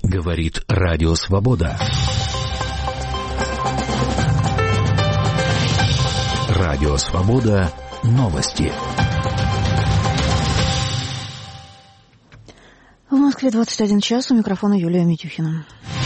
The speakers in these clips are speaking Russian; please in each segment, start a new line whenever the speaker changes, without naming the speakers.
Говорит Радио Свобода. Радио Свобода. Новости.
В Москве 21 час. У микрофона Юлия Митюхина.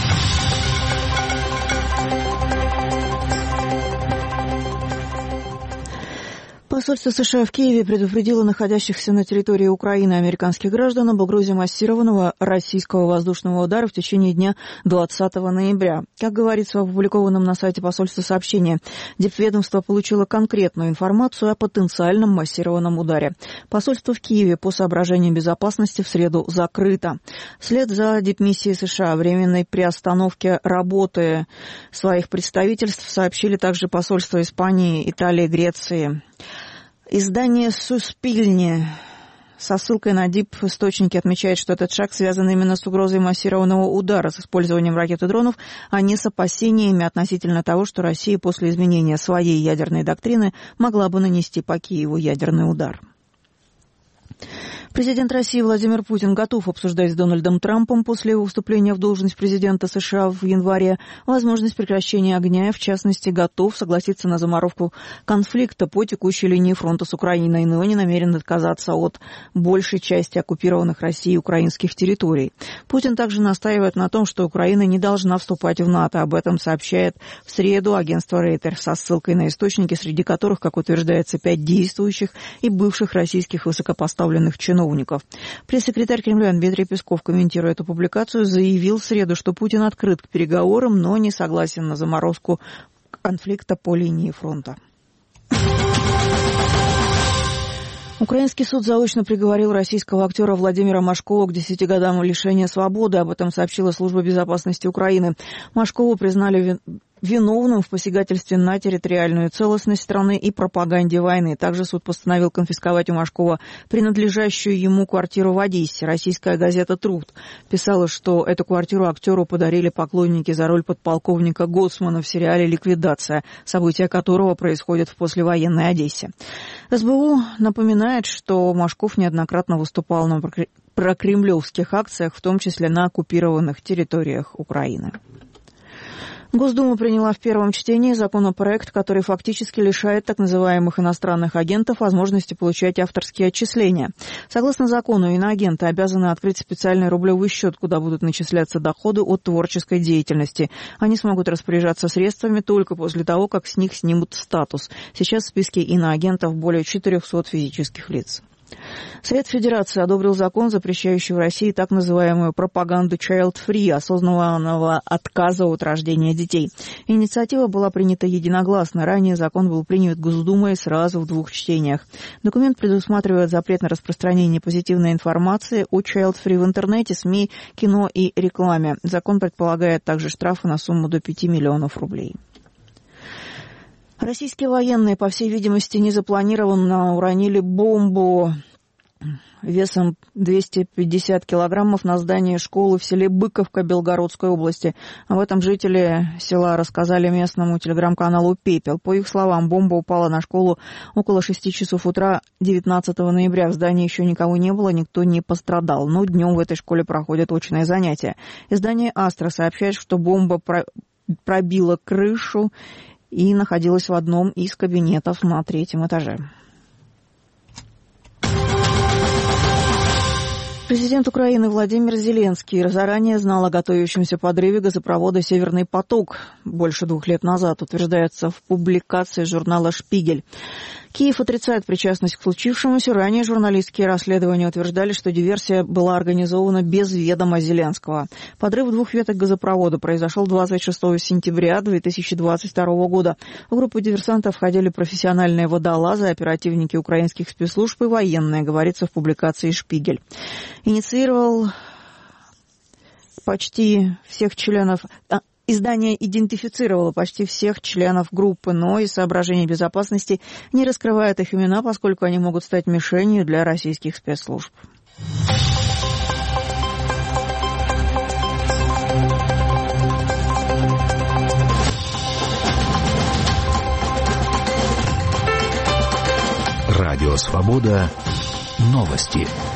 Посольство США в Киеве предупредило находящихся на территории Украины американских граждан об угрозе массированного российского воздушного удара в течение дня 20 ноября. Как говорится в опубликованном на сайте посольства сообщении, дипведомство получило конкретную информацию о потенциальном массированном ударе. Посольство в Киеве по соображениям безопасности в среду закрыто. Вслед за дипмиссией США о временной приостановке работы своих представительств сообщили также посольства Испании, Италии, Греции. Издание «Суспильни» со ссылкой на дип-источники отмечает, что этот шаг связан именно с угрозой массированного удара с использованием ракет и дронов, а не с опасениями относительно того, что Россия после изменения своей ядерной доктрины могла бы нанести по Киеву ядерный удар. Президент России Владимир Путин готов обсуждать с Дональдом Трампом после его вступления в должность президента США в январе возможность прекращения огня и, в частности, готов согласиться на заморовку конфликта по текущей линии фронта с Украиной, но не намерен отказаться от большей части оккупированных Россией украинских территорий. Путин также настаивает на том, что Украина не должна вступать в НАТО. Об этом сообщает в среду агентство Reuters со ссылкой на источники, среди которых, как утверждается, 5 действующих и бывших российских высокопоставленных чиновников. Пресс-секретарь Кремля Дмитрий Песков, комментируя эту публикацию, заявил в среду, что Путин открыт к переговорам, но не согласен на заморозку конфликта по линии фронта. Украинский суд заочно приговорил российского актера Владимира Машкова к 10 годам лишения свободы. Об этом сообщила Служба безопасности Украины. Машкова признали виновным в посягательстве на территориальную целостность страны и пропаганде войны. Также суд постановил конфисковать у Машкова принадлежащую ему квартиру в Одессе. Российская газета «Труд» писала, что эту квартиру актеру подарили поклонники за роль подполковника Гоцмана в сериале «Ликвидация», события которого происходят в послевоенной Одессе. СБУ напоминает, что Машков неоднократно выступал на прокремлевских акциях, в том числе на оккупированных территориях Украины. Госдума приняла в первом чтении законопроект, который фактически лишает так называемых иностранных агентов возможности получать авторские отчисления. Согласно закону, иноагенты обязаны открыть специальный рублевый счет, куда будут начисляться доходы от творческой деятельности. Они смогут распоряжаться средствами только после того, как с них снимут статус. Сейчас в списке иноагентов более 400 физических лиц. Совет Федерации одобрил закон, запрещающий в России так называемую пропаганду child-free, осознанного отказа от рождения детей. Инициатива была принята единогласно. Ранее закон был принят Госдумой сразу в 2 чтениях. Документ предусматривает запрет на распространение позитивной информации о child-free в интернете, СМИ, кино и рекламе. Закон предполагает также штрафы на сумму до 5 миллионов рублей. Российские военные, по всей видимости, незапланированно уронили бомбу весом 250 килограммов на здание школы в селе Быковка Белгородской области. Об этом жители села рассказали местному телеграм-каналу «Пепел». По их словам, бомба упала на школу около 6 часов утра 19 ноября. В здании еще никого не было, никто не пострадал. Но днем в этой школе проходят очные занятия. Издание «Астра» сообщает, что бомба пробила крышу и находилась в одном из кабинетов на 3-м этаже. Президент Украины Владимир Зеленский заранее знал о готовящемся подрыве газопровода «Северный поток» больше 2 лет назад, утверждается в публикации журнала «Шпигель». Киев отрицает причастность к случившемуся. Ранее журналистские расследования утверждали, что диверсия была организована без ведома Зеленского. Подрыв 2 веток газопровода произошел 26 сентября 2022 года. В группу диверсантов входили профессиональные водолазы, оперативники украинских спецслужб и военные, говорится в публикации «Шпигель». Инициировал почти всех членов... Издание идентифицировало почти всех членов группы, но из соображений безопасности не раскрывает их имена, поскольку они могут стать мишенью для российских спецслужб.
Радио Свобода. Новости.